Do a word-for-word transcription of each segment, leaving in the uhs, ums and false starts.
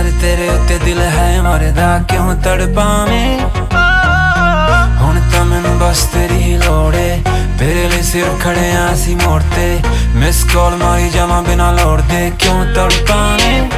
पर तेरे उत्ते दिल है मरदा क्यों तड़पावें। हुण तां मैनूं बस तेरी ही लोड़ ए, तेरे लिए सिर खड़े आं असीं मोड़ ते। मिस कॉल मारी जावां बिना लोड़ दे क्यों तड़पावें।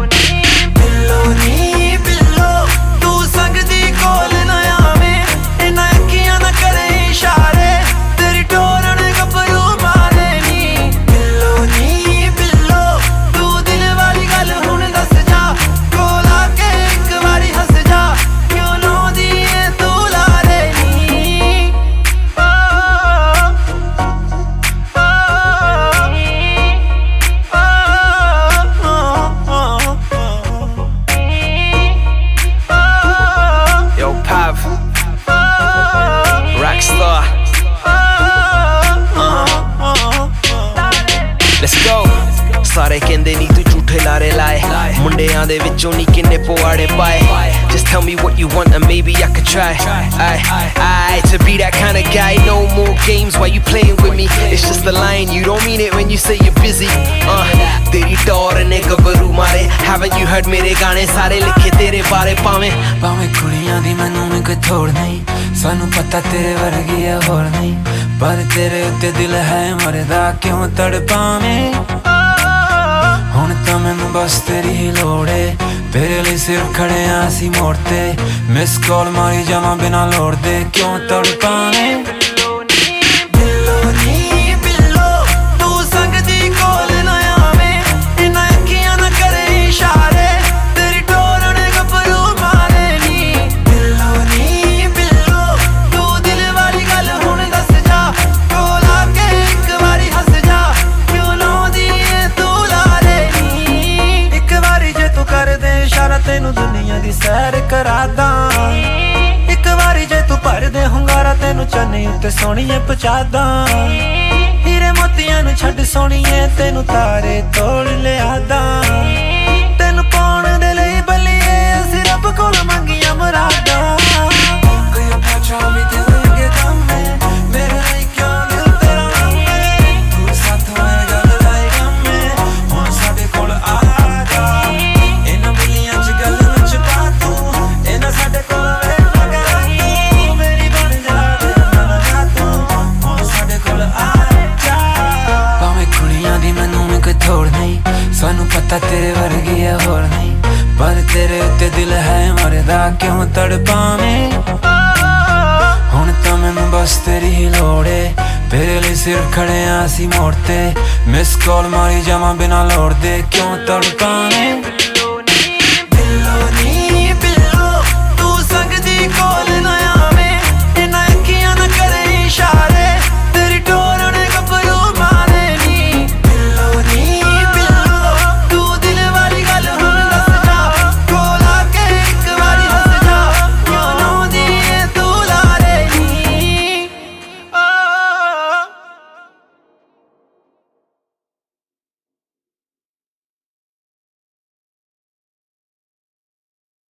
Rockstar. Let's go. सारे कहंदे नी तू झूठे लारे लाए, मुंडियां दे विचों नी किन्ने पवाड़े पाए। Just tell me what you want and maybe I could try. I, I, to be that kind of guy. No more games while you playing with me. It's just a line, you don't mean it when you say you're busy. Uh, तेरी टौर ने गबरू मारे, haven't you heard मेरे गाने सारे लिखे तेरे बारे। पावें पावें कुड़ियां दी मैनूं नी कोई थोड़ नहीं, सानू पता तेरे वर्गी है होर नहीं। पर तेरे उत्ते दिल है मरदा क्यों तड़पावें। हुण तां मैनूं बस तेरी ही लोड़ ए, तेरे लिए सिर खड़े आं असीं मोड़ ते। मिस कॉल मारी जावां बिना लोड़ दे क्यों तड़पावें। तेनू दुनिया दी सैर करा दां, एक बारी जे तू भर दे हुंगारा तेनू चन्नी उत्ते सोहणीए पहुंचा दां। हीरे मोतियां नू छड्ड सोहणीए तेनू तारे तोड़ लिया दां। तेनू पाउण दे लई बल्लीए असीं रब कोल मंगियां मुरादां। कोई पूछा भी दिल दे गम में मेरे लिए क्यों दिल तेरा गम में, तू साथ होए गल लाई गम में हुण साडे कोल आ जा। इन्हां बिल्लियां च गल विच पा तू, इन्हां साडे कोल वेल लगा तू। मेरी बन जा दिल लगा तू, हुण साडे कोल आ जा। भावें कुड़ियां दी मैनूं नी कोई थोड़ नहीं, सानू पता तेरे वर्गी है होर नहीं। पर तेरे उत्ते दिल है मरदा क्यों तड़पावें। हुण तां मैनूं बस तेरी ही लोड़ ए, तेरे लिए सिर खड़े आं असीं मोड़ ते। मिस कॉल मारी जावां बिना लोड़ दे क्यों तड़पावें।